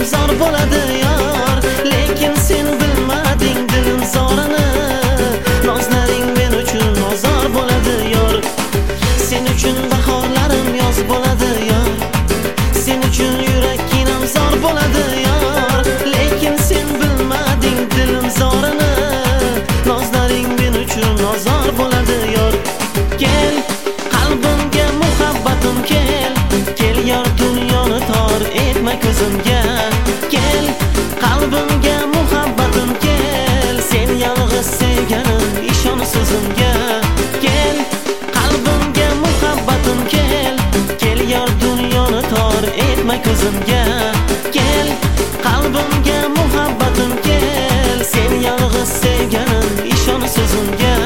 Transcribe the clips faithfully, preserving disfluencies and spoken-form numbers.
zor bo'ladi yor, lekin sen bilmading dilim zorini. Nozlaring men uchun ozor bo'ladi yor, sen uchun bahorlarim yoz bo'ladi yor, sen uchun yurakkinam zor bo'ladi yor, lekin sen bilmading dilim zorini. Nozlaring men uchun ozor bo'ladi yor. Kel qalbimga muhabbatim kel, kel yor dunyoni tor etma ko'zimga. Kel qalbimga muhabbatim kel, sen yolg'iz sevganim ishon so'zimga. Kel qalbimga muhabbatim kel, kel yor dunyoni tor etma ko'zimga. Kel qalbimga muhabbatim kel, sen yolg'iz sevganim ishon so'zimga.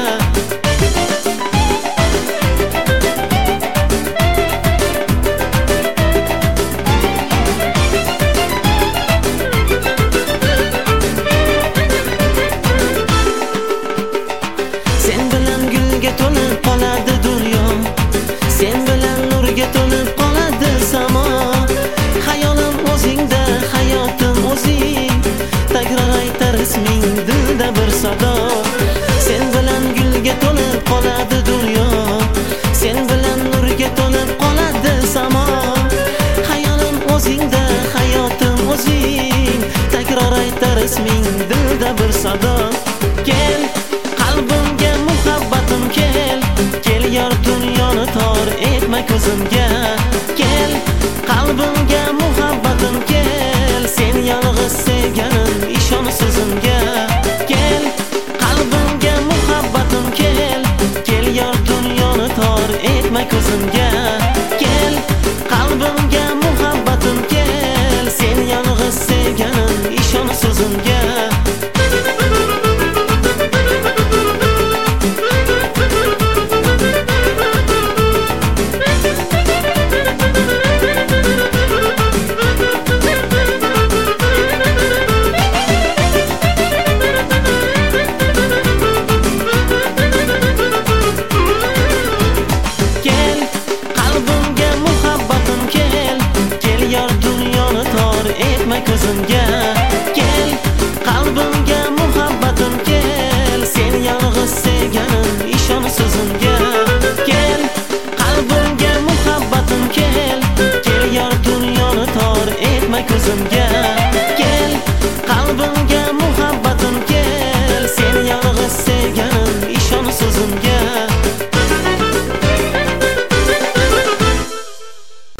Sen bilan gulga to'lib qoladi dunyo, sen bilan nurga to'lib qoladi samo. Hayolim o'zingda, hayotim o'zing, takror aytar isming dilda bir sado. Sen bilan gulga to'lib qoladi dunyo, sen bilan nurga to'lib qoladi samo. Hayolim o'zingda, hayotim o'zing, takror aytar isming dilda bir sado. Kel qalbimga muhabbatim kel, kel yor dunyoni tor etma ko'zimga.